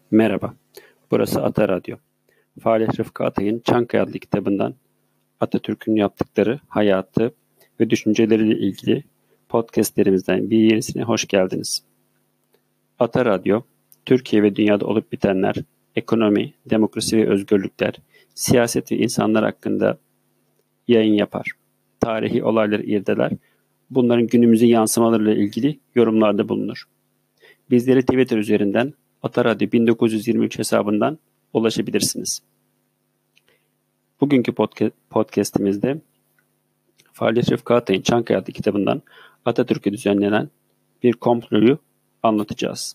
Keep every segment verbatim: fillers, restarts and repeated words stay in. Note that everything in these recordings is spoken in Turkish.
Merhaba, burası Ata Radyo. Falih Rıfkı Atay'ın Çankaya adlı kitabından Atatürk'ün yaptıkları, hayatı ve düşünceleriyle ilgili podcastlerimizden bir yenisine hoş geldiniz. Ata Radyo, Türkiye ve dünyada olup bitenler, ekonomi, demokrasi ve özgürlükler, siyaset ve insanlar hakkında yayın yapar. Tarihi olayları irdeler, bunların günümüze yansımalarıyla ilgili yorumlarda bulunur. Bizleri Twitter üzerinden Ataradyo bin dokuz yüz yirmi üç hesabından ulaşabilirsiniz. Bugünkü podca- podcastimizde Falih Rıfkı Atay'ın Çankaya adlı kitabından Atatürk'e düzenlenen bir komployu anlatacağız.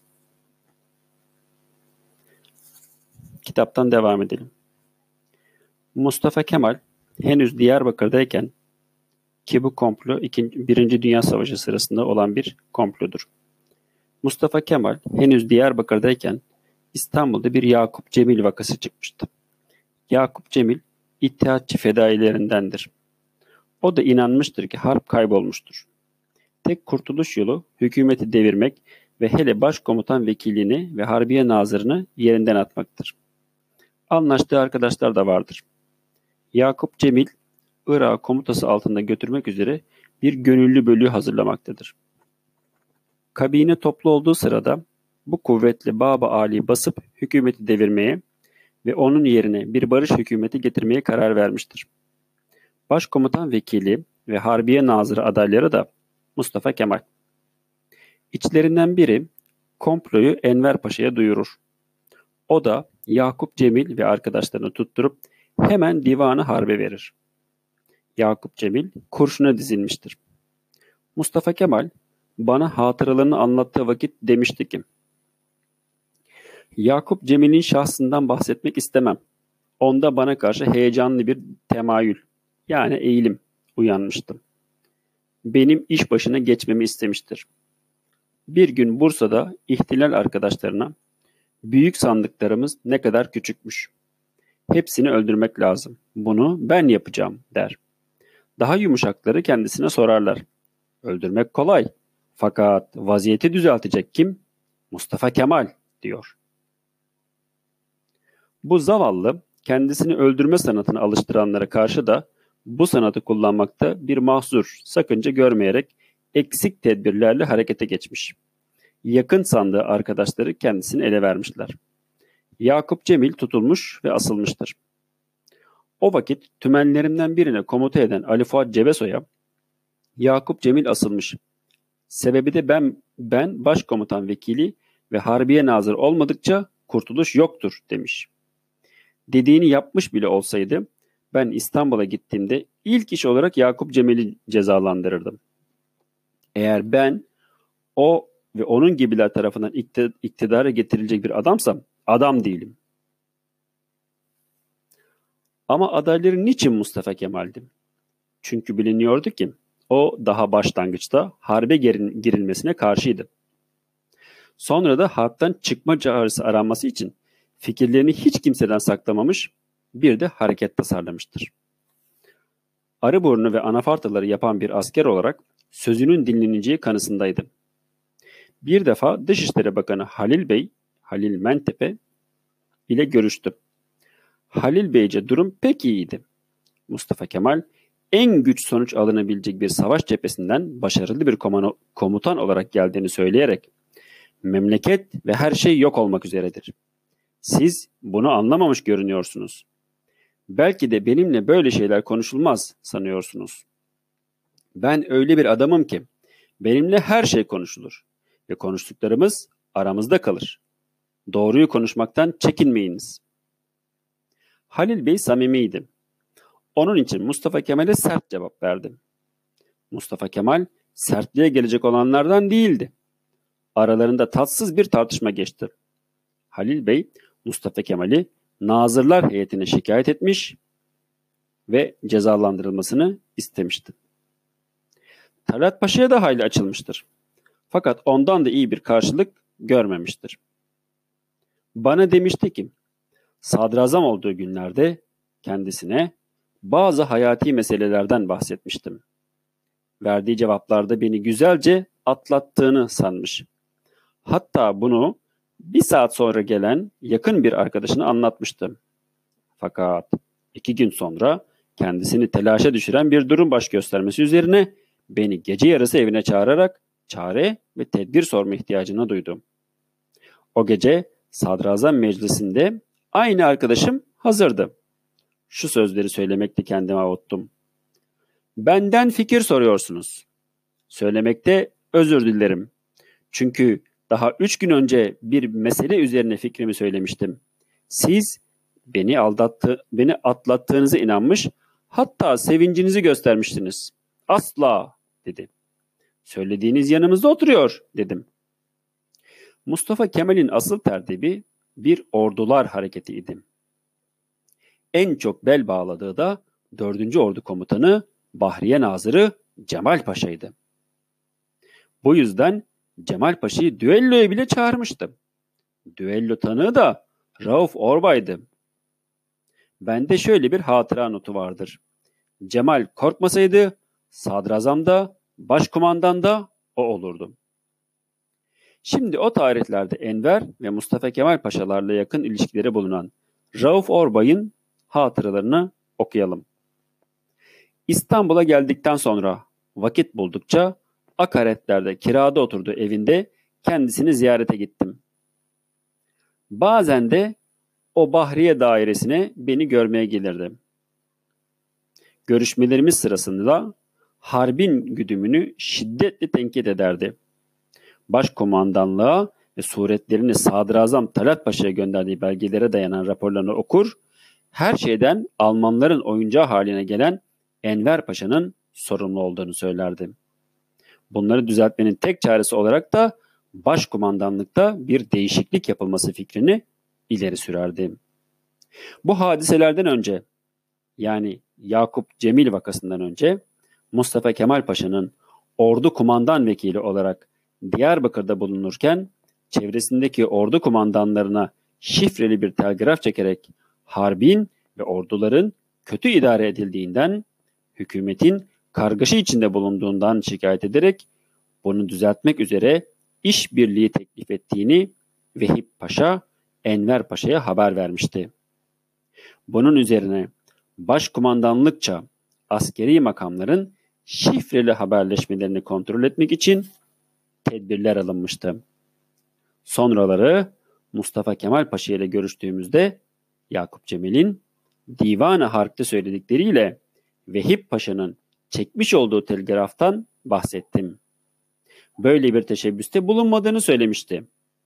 Kitaptan devam edelim. Mustafa Kemal henüz Diyarbakır'dayken, ki bu komplo Birinci Dünya Savaşı sırasında olan bir komplodur. Mustafa Kemal henüz Diyarbakır'dayken İstanbul'da bir Yakup Cemil vakası çıkmıştı. Yakup Cemil İttihatçı fedailerindendir. O da inanmıştır ki harp kaybolmuştur. Tek kurtuluş yolu hükümeti devirmek ve hele başkomutan vekilini ve harbiye nazırını yerinden atmaktır. Anlaştığı arkadaşlar da vardır. Yakup Cemil, Irak'ı komutası altında götürmek üzere bir gönüllü bölüğü hazırlamaktadır. Kabine toplu olduğu sırada bu kuvvetli Baba Ali'yi basıp hükümeti devirmeye ve onun yerine bir barış hükümeti getirmeye karar vermiştir. Başkomutan vekili ve harbiye nazırı adayları da Mustafa Kemal. İçlerinden biri komployu Enver Paşa'ya duyurur. O da Yakup Cemil ve arkadaşlarını tutturup hemen divanı harbe verir. Yakup Cemil kurşuna dizilmiştir. Mustafa Kemal bana hatıralarını anlattığı vakit demişti ki, Yakup Cemil'in şahsından bahsetmek istemem. Onda bana karşı heyecanlı bir temayül, yani eğilim uyanmıştı. Benim iş başına geçmemi istemiştir. Bir gün Bursa'da ihtilal arkadaşlarına, büyük sandıklarımız ne kadar küçükmüş. Hepsini öldürmek lazım. Bunu ben yapacağım der. Daha yumuşakları kendisine sorarlar. Öldürmek kolay. Fakat vaziyeti düzeltecek kim? Mustafa Kemal diyor. Bu zavallı kendisini öldürme sanatına alıştıranlara karşı da bu sanatı kullanmakta bir mahzur, sakınca görmeyerek eksik tedbirlerle harekete geçmiş. Yakın sandığı arkadaşları kendisini ele vermişler. Yakup Cemil tutulmuş ve asılmıştır. O vakit tümenlerimden birine komuta eden Ali Fuat Cebesoy'a Yakup Cemil asılmış. Sebebi de ben, ben başkomutan vekili ve harbiye nazır olmadıkça kurtuluş yoktur demiş. Dediğini yapmış bile olsaydı ben İstanbul'a gittiğimde ilk iş olarak Yakup Cemil'i cezalandırırdım. Eğer ben o ve onun gibiler tarafından iktidara getirilecek bir adamsam adam değilim. Ama adayları niçin Mustafa Kemal'di? Çünkü biliniyordu ki o daha başlangıçta harbe girilmesine karşıydı. Sonra da harpten çıkma çağrısı aranması için fikirlerini hiç kimseden saklamamış, bir de hareket tasarlamıştır. Arıburnu ve anafartaları yapan bir asker olarak sözünün dinleneceği kanısındaydı. Bir defa Dışişleri Bakanı Halil Bey, Halil Mentepe ile görüştü. Halil Beyce durum pek iyiydi. Mustafa Kemal en güç sonuç alınabilecek bir savaş cephesinden başarılı bir komutan olarak geldiğini söyleyerek memleket ve her şey yok olmak üzeredir. Siz bunu anlamamış görünüyorsunuz. Belki de benimle böyle şeyler konuşulmaz sanıyorsunuz. Ben öyle bir adamım ki benimle her şey konuşulur ve konuştuklarımız aramızda kalır. Doğruyu konuşmaktan çekinmeyiniz. Halil Bey samimiydi. Onun için Mustafa Kemal'e sert cevap verdi. Mustafa Kemal sertliğe gelecek olanlardan değildi. Aralarında tatsız bir tartışma geçti. Halil Bey Mustafa Kemal'i Nazırlar heyetine şikayet etmiş ve cezalandırılmasını istemişti. Talat Paşa'ya da hayli açılmıştır. Fakat ondan da iyi bir karşılık görmemiştir. Bana demişti ki, sadrazam olduğu günlerde kendisine bazı hayati meselelerden bahsetmiştim. Verdiği cevaplarda beni güzelce atlattığını sanmış. Hatta bunu Bir saat sonra gelen yakın bir arkadaşını anlatmıştım. Fakat iki gün sonra kendisini telaşa düşüren bir durum baş göstermesi üzerine beni gece yarısı evine çağırarak çare ve tedbir sorma ihtiyacını duydum. O gece Sadrazam Meclisi'nde aynı arkadaşım hazırdı. Şu sözleri söylemekte kendime avuttum. Benden fikir soruyorsunuz. Söylemekte özür dilerim. Çünkü daha üç gün önce bir mesele üzerine fikrimi söylemiştim. Siz beni aldattı, beni atlattığınıza inanmış, hatta sevincinizi göstermiştiniz. Asla, dedi. Söylediğiniz yanımızda oturuyor, dedim. Mustafa Kemal'in asıl tertibi bir ordular hareketi idi. En çok bel bağladığı da dördüncü Ordu Komutanı Bahriye Nazırı Cemal Paşa'ydı. Bu yüzden Cemal Paşa'yı düelloya bile çağırmıştım. Düello tanığı da Rauf Orbay'dı. Bende şöyle bir hatıra notu vardır. Cemal korkmasaydı sadrazam da başkumandan da o olurdu. Şimdi o tarihlerde Enver ve Mustafa Kemal Paşalarla yakın ilişkileri bulunan Rauf Orbay'ın hatıralarını okuyalım. İstanbul'a geldikten sonra vakit buldukça akaretlerde kirada oturduğu evinde kendisini ziyarete gittim. Bazen de o Bahriye dairesine beni görmeye gelirdi. Görüşmelerimiz sırasında harbin güdümünü şiddetle tenkit ederdi. Başkomandanlığa ve suretlerini Sadrazam Talat Paşa'ya gönderdiği belgelere dayanan raporlarını okur, her şeyden Almanların oyuncağı haline gelen Enver Paşa'nın sorumlu olduğunu söylerdi. Bunları düzeltmenin tek çaresi olarak da başkumandanlıkta bir değişiklik yapılması fikrini ileri sürerdi. Bu hadiselerden önce, yani Yakup Cemil vakasından önce Mustafa Kemal Paşa'nın ordu kumandan vekili olarak Diyarbakır'da bulunurken çevresindeki ordu kumandanlarına şifreli bir telgraf çekerek harbin ve orduların kötü idare edildiğinden, hükümetin kargaşa içinde bulunduğundan şikayet ederek bunu düzeltmek üzere işbirliği teklif ettiğini Vehip Paşa Enver Paşa'ya haber vermişti. Bunun üzerine başkumandanlıkça askeri makamların şifreli haberleşmelerini kontrol etmek için tedbirler alınmıştı. Sonraları Mustafa Kemal Paşa ile görüştüğümüzde Yakup Cemil'in Divan-ı Harp'te söyledikleriyle Vehip Paşa'nın çekmiş olduğu telgraftan bahsettim. Böyle bir teşebbüste bulunmadığını söylemişti.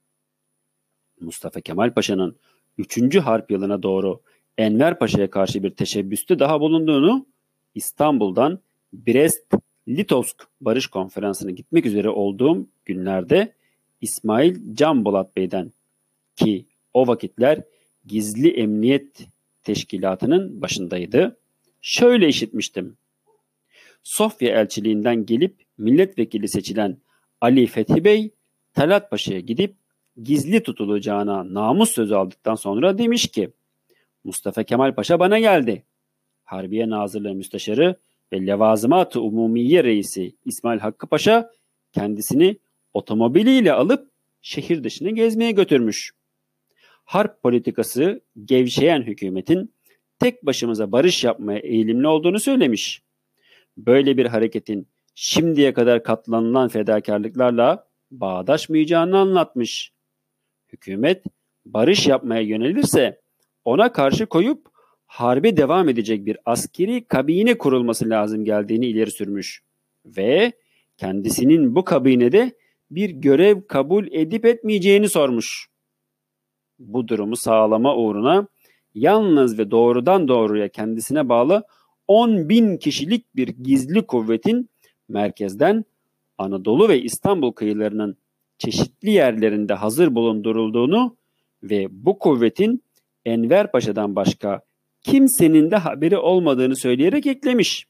Mustafa Kemal Paşa'nın üçüncü harp yılına doğru Enver Paşa'ya karşı bir teşebbüste daha bulunduğunu, İstanbul'dan Brest-Litovsk Barış Konferansı'na gitmek üzere olduğum günlerde İsmail Can Bolat Bey'den, ki o vakitler Gizli Emniyet Teşkilatı'nın başındaydı, şöyle işitmiştim. Sofya elçiliğinden gelip milletvekili seçilen Ali Fethi Bey, Talat Paşa'ya gidip gizli tutulacağına namus sözü aldıktan sonra demiş ki, Mustafa Kemal Paşa bana geldi. Harbiye Nazırlığı Müsteşarı ve Levazımat-ı Umumiye Reisi İsmail Hakkı Paşa kendisini otomobiliyle alıp şehir dışına gezmeye götürmüş. Harp politikası gevşeyen hükümetin tek başımıza barış yapmaya eğilimli olduğunu söylemiş. Böyle bir hareketin şimdiye kadar katlanılan fedakarlıklarla bağdaşmayacağını anlatmış. Hükümet barış yapmaya yönelirse ona karşı koyup harbe devam edecek bir askeri kabine kurulması lazım geldiğini ileri sürmüş ve kendisinin bu kabinede bir görev kabul edip etmeyeceğini sormuş. Bu durumu sağlama uğruna yalnız ve doğrudan doğruya kendisine bağlı on bin kişilik bir gizli kuvvetin merkezden Anadolu ve İstanbul kıyılarının çeşitli yerlerinde hazır bulundurulduğunu ve bu kuvvetin Enver Paşa'dan başka kimsenin de haberi olmadığını söyleyerek eklemiş.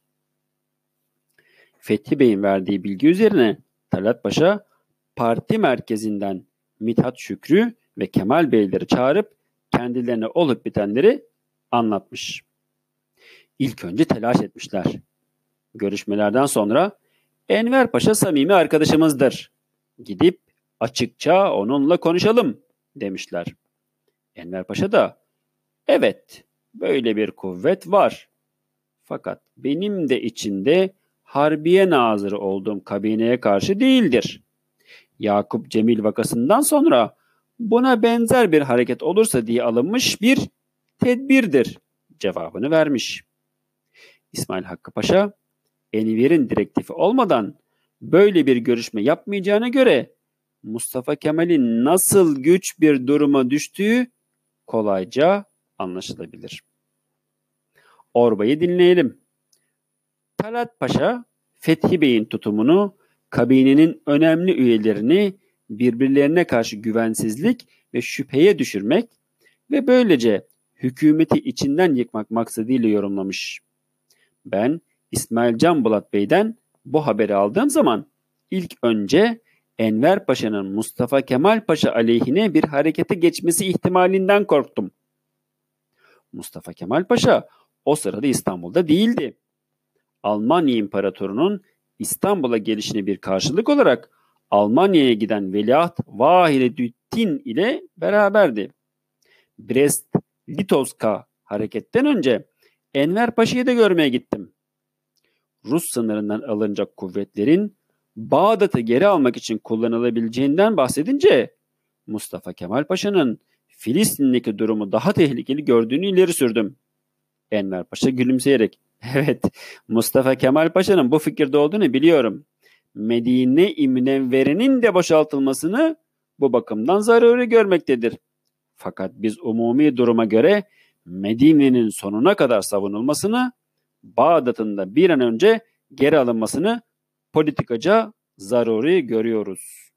Fethi Bey'in verdiği bilgi üzerine Talat Paşa parti merkezinden Mithat Şükrü ve Kemal Beyleri çağırıp kendilerine olup bitenleri anlatmış. İlk önce telaş etmişler. Görüşmelerden sonra Enver Paşa samimi arkadaşımızdır. Gidip açıkça onunla konuşalım demişler. Enver Paşa da evet, böyle bir kuvvet var. Fakat benim de içinde Harbiye Nazırı olduğum kabineye karşı değildir. Yakup Cemil vakasından sonra buna benzer bir hareket olursa diye alınmış bir tedbirdir cevabını vermiş. İsmail Hakkı Paşa, Enver'in direktifi olmadan böyle bir görüşme yapmayacağına göre Mustafa Kemal'in nasıl güç bir duruma düştüğü kolayca anlaşılabilir. Orbay'ı dinleyelim. Talat Paşa, Fethi Bey'in tutumunu, kabinenin önemli üyelerini birbirlerine karşı güvensizlik ve şüpheye düşürmek ve böylece hükümeti içinden yıkmak maksadıyla yorumlamış. Ben İsmail Can Bulat Bey'den bu haberi aldığım zaman ilk önce Enver Paşa'nın Mustafa Kemal Paşa aleyhine bir harekete geçmesi ihtimalinden korktum. Mustafa Kemal Paşa o sırada İstanbul'da değildi. Almanya İmparatorunun İstanbul'a gelişine bir karşılık olarak Almanya'ya giden Veliaht Vahideddin ile beraberdi. Brest-Litovska hareketten önce Enver Paşa'yı da görmeye gittim. Rus sınırından alınacak kuvvetlerin Bağdat'ı geri almak için kullanılabileceğinden bahsedince Mustafa Kemal Paşa'nın Filistin'deki durumu daha tehlikeli gördüğünü ileri sürdüm. Enver Paşa gülümseyerek, evet, Mustafa Kemal Paşa'nın bu fikirde olduğunu biliyorum. Medine-i Münevvere'nin de boşaltılmasını bu bakımdan zaruri görmektedir. Fakat biz umumi duruma göre Medine'nin sonuna kadar savunulmasını, Bağdat'ın da bir an önce geri alınmasını politikaca zaruri görüyoruz.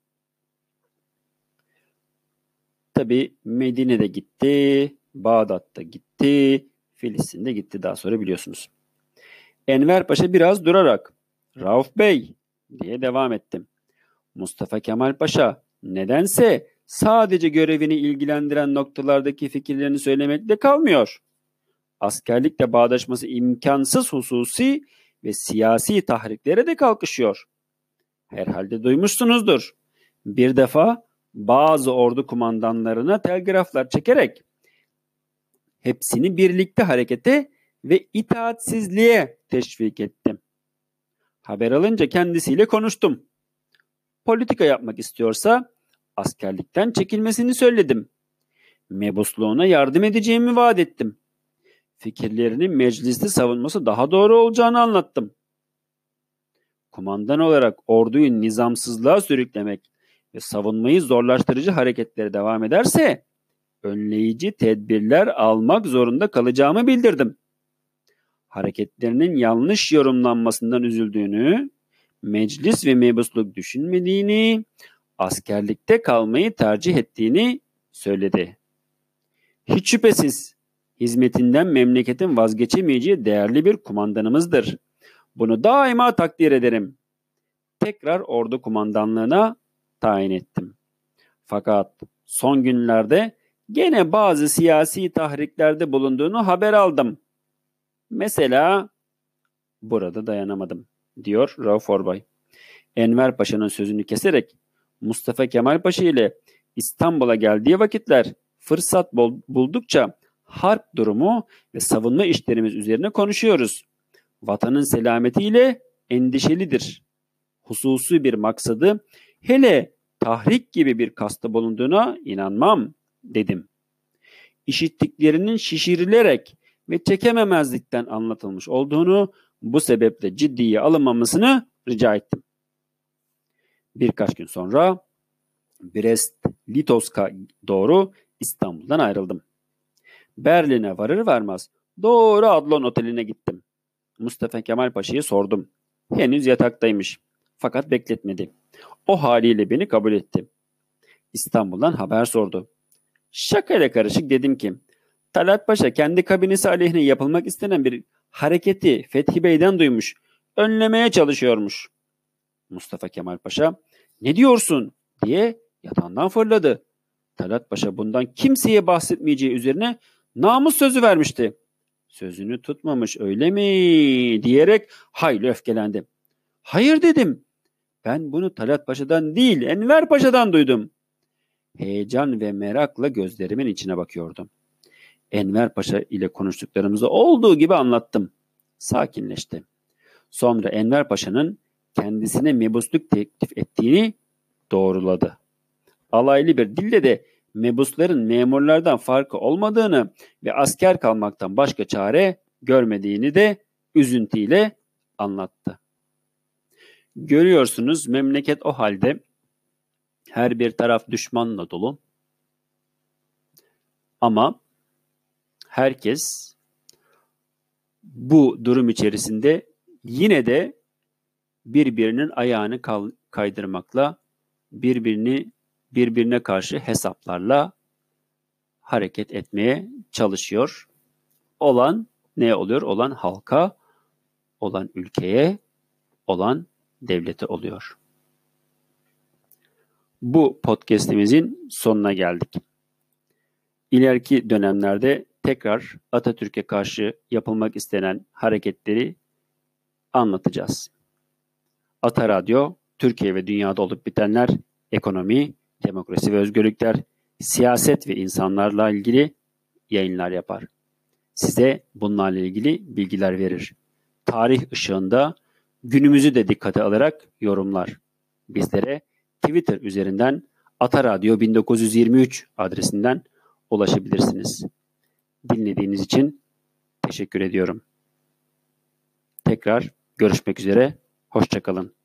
Tabi Medine'de gitti, Bağdat'ta gitti, Filistin'de gitti daha sonra biliyorsunuz. Enver Paşa biraz durarak, Rauf Bey diye devam ettim. Mustafa Kemal Paşa nedense sadece görevini ilgilendiren noktalardaki fikirlerini söylemekle kalmıyor. Askerlikle bağdaşması imkansız hususi ve siyasi tahriklere de kalkışıyor. Herhalde duymuşsunuzdur. Bir defa bazı ordu kumandanlarına telgraflar çekerek hepsini birlikte harekete ve itaatsizliğe teşvik ettim. Haber alınca kendisiyle konuştum. Politika yapmak istiyorsa askerlikten çekilmesini söyledim. Mebusluğuna yardım edeceğimi vaat ettim. Fikirlerini mecliste savunması daha doğru olacağını anlattım. Kumandan olarak orduyu nizamsızlığa sürüklemek ve savunmayı zorlaştırıcı hareketlere devam ederse önleyici tedbirler almak zorunda kalacağımı bildirdim. Hareketlerinin yanlış yorumlanmasından üzüldüğünü, meclis ve mebusluk düşünmediğini, askerlikte kalmayı tercih ettiğini söyledi. Hiç şüphesiz hizmetinden memleketin vazgeçemeyeceği değerli bir kumandanımızdır. Bunu daima takdir ederim. Tekrar ordu kumandanlığına tayin ettim. Fakat son günlerde gene bazı siyasi tahriklerde bulunduğunu haber aldım. Mesela burada dayanamadım, diyor Rauf Orbay. Enver Paşa'nın sözünü keserek Mustafa Kemal Paşa ile İstanbul'a geldiği vakitler fırsat buldukça harp durumu ve savunma işlerimiz üzerine konuşuyoruz. Vatanın selametiyle endişelidir. Hususi bir maksadı, hele tahrik gibi bir kasta bulunduğuna inanmam, dedim. İşittiklerinin şişirilerek ve çekememezlikten anlatılmış olduğunu, bu sebeple ciddiye alınmamasını rica ettim. Birkaç gün sonra Brest-Litovsk'a doğru İstanbul'dan ayrıldım. Berlin'e varır varmaz doğru Adlon Oteli'ne gittim. Mustafa Kemal Paşa'yı sordum. Henüz yataktaymış. Fakat bekletmedi. O haliyle beni kabul etti. İstanbul'dan haber sordu. Şakayla karışık dedim ki, Talat Paşa kendi kabinesi aleyhine yapılmak istenen bir hareketi Fethi Bey'den duymuş. Önlemeye çalışıyormuş. Mustafa Kemal Paşa, ne diyorsun diye yatağından fırladı. Talat Paşa bundan kimseye bahsetmeyeceği üzerine namus sözü vermişti. Sözünü tutmamış öyle mi diyerek hayli öfkelendi. Hayır dedim. Ben bunu Talat Paşa'dan değil Enver Paşa'dan duydum. heyecan ve merakla gözlerimin içine bakıyordu. Enver Paşa ile konuştuklarımızı olduğu gibi anlattım. Sakinleşti. Sonra Enver Paşa'nın kendisine mebusluk teklif ettiğini doğruladı. Alaylı bir dille de mebusların memurlardan farkı olmadığını ve asker kalmaktan başka çare görmediğini de üzüntüyle anlattı. Görüyorsunuz memleket o halde, her bir taraf düşmanla dolu. Ama herkes bu durum içerisinde yine de birbirinin ayağını kaydırmakla, birbirini birbirine karşı hesaplarla hareket etmeye çalışıyor. Olan ne oluyor? Olan halka, olan ülkeye, olan devlete oluyor. Bu podcast'imizin sonuna geldik. İleriki dönemlerde tekrar Atatürk'e karşı yapılmak istenen hareketleri anlatacağız. Ata Radyo, Türkiye ve dünyada olup bitenler, ekonomi, demokrasi ve özgürlükler, siyaset ve insanlarla ilgili yayınlar yapar. Size bunlarla ilgili bilgiler verir. Tarih ışığında günümüzü de dikkate alarak yorumlar. Bizlere Twitter üzerinden Ataradyo bin dokuz yüz yirmi üç adresinden ulaşabilirsiniz. Dinlediğiniz için teşekkür ediyorum. Tekrar görüşmek üzere. Hoşça kalın.